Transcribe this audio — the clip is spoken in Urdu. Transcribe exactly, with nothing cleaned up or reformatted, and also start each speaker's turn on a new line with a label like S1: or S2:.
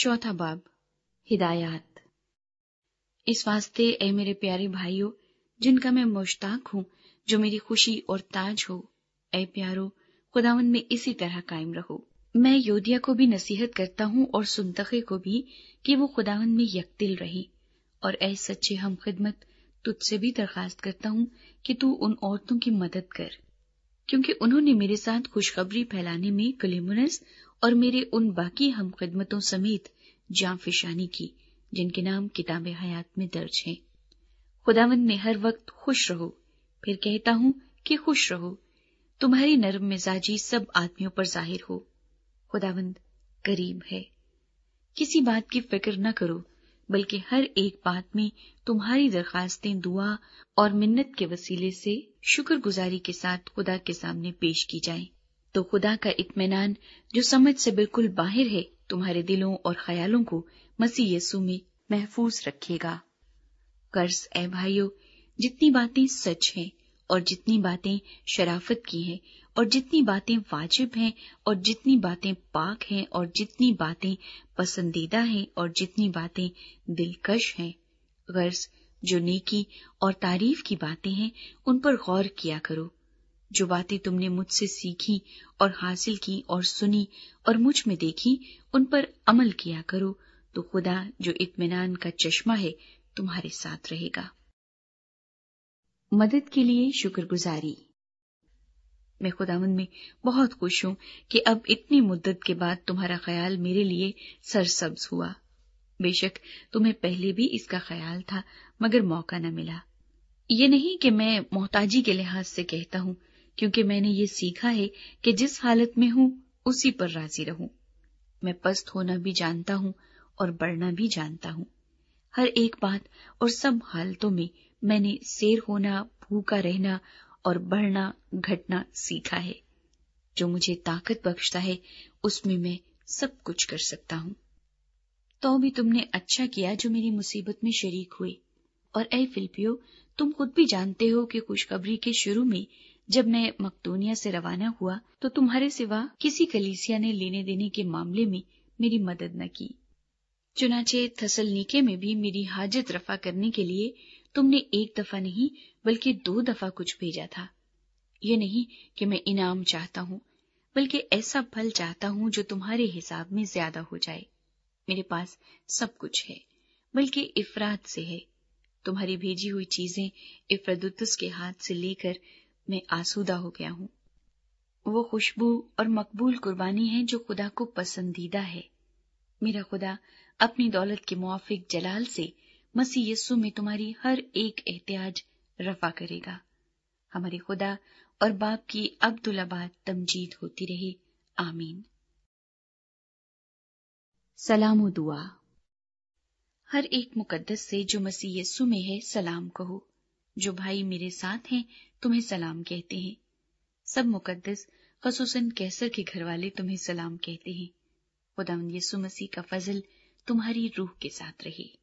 S1: چوتھا باب، ہدایات۔ اس واسطے اے میرے پیارے بھائیوں، جن کا میں مشتاق ہوں، جو میری خوشی اور تاج ہو، اے پیارو، خداوند میں اسی طرح قائم رہو۔ میں یودیا کو بھی نصیحت کرتا ہوں اور سنتخے کو بھی کہ وہ خداوند میں یکدل رہیں، اور اے سچے ہم خدمت، تجھ سے بھی درخواست کرتا ہوں کہ تو ان عورتوں کی مدد کر، کیونکہ انہوں نے میرے ساتھ خوشخبری پھیلانے میں کلیمنس اور میرے ان باقی ہم خدمتوں سمیت جاں فشانی کی جن کے نام کتاب حیات میں درج ہیں۔ خداوند میں ہر وقت خوش رہو۔ پھر کہتا ہوں کہ خوش رہو۔ تمہاری نرم مزاجی سب آدمیوں پر ظاہر ہو۔ خداوند قریب ہے۔ کسی بات کی فکر نہ کرو، بلکہ ہر ایک بات میں تمہاری درخواستیں دعا اور منت کے وسیلے سے شکر گزاری کے ساتھ خدا کے سامنے پیش کی جائیں، تو خدا کا اطمینان جو سمجھ سے بالکل باہر ہے تمہارے دلوں اور خیالوں کو مسیح یسوع میں محفوظ رکھے گا۔ غرض اے بھائیو، جتنی باتیں سچ ہیں اور جتنی باتیں شرافت کی ہیں اور جتنی باتیں واجب ہیں اور جتنی باتیں پاک ہیں اور جتنی باتیں پسندیدہ ہیں اور جتنی باتیں دلکش ہیں، غرض جو نیکی اور تعریف کی باتیں ہیں ان پر غور کیا کرو۔ جو باتیں تم نے مجھ سے سیکھی اور حاصل کی اور سنی اور مجھ میں دیکھی ان پر عمل کیا کرو، تو خدا جو اطمینان کا چشمہ ہے تمہارے ساتھ رہے گا۔ مدد کے لیے شکر گزاری۔ میں خداوند میں بہت خوش ہوں کہ اب اتنی مدت کے بعد تمہارا خیال میرے لیے سرسبز ہوا۔ بے شک تمہیں پہلے بھی اس کا خیال تھا، مگر موقع نہ ملا۔ یہ نہیں کہ میں محتاجی کے لحاظ سے کہتا ہوں، کیونکہ میں نے یہ سیکھا ہے کہ جس حالت میں ہوں اسی پر راضی رہوں۔ میں پست ہونا بھی جانتا ہوں اور بڑھنا بھی جانتا ہوں۔ ہر ایک بات اور سب حالتوں میں میں نے سیر ہونا، بھوکا رہنا اور بڑھنا گھٹنا سیکھا ہے۔ جو مجھے طاقت بخشتا ہے اس میں میں سب کچھ کر سکتا ہوں۔ تو بھی تم نے اچھا کیا جو میری مصیبت میں شریک ہوئے۔ اور اے فلپیو، تم خود بھی جانتے ہو کہ خوشخبری کے شروع میں جب میں مقدونیہ سے روانہ ہوا تو تمہارے سوا کسی کلیسیا نے لینے دینے کے معاملے میں میری مدد نہ کی۔ چنانچہ تھسلنیکے میں بھی میری حاجت رفع کرنے کے لیے تم نے ایک دفعہ نہیں بلکہ دو دفعہ کچھ بھیجا تھا۔ یہ نہیں کہ میں انعام چاہتا ہوں، بلکہ ایسا پھل چاہتا ہوں جو تمہارے حساب میں زیادہ ہو جائے۔ میرے پاس سب کچھ ہے، بلکہ افراط سے ہے۔ تمہاری بھیجی ہوئی چیزیں افرادتس کے ہاتھ سے لے کر میں آسودہ ہو گیا ہوں۔ وہ خوشبو اور مقبول قربانی ہے جو خدا کو پسندیدہ ہے۔ میرا خدا اپنی دولت کے موافق جلال سے مسیح یسوع میں تمہاری ہر ایک احتیاج رفع کرے گا۔ ہمارے خدا اور باپ کی عبدالآباد تمجید ہوتی رہے، آمین۔ سلام و دعا۔ ہر ایک مقدس سے جو مسیح یسوع میں ہے سلام کہو۔ جو بھائی میرے ساتھ ہیں تمہیں سلام کہتے ہیں۔ سب مقدس خصوصاً کیسر کے گھر والے تمہیں سلام کہتے ہیں۔ خداوند یسوع مسیح کا فضل تمہاری روح کے ساتھ رہے۔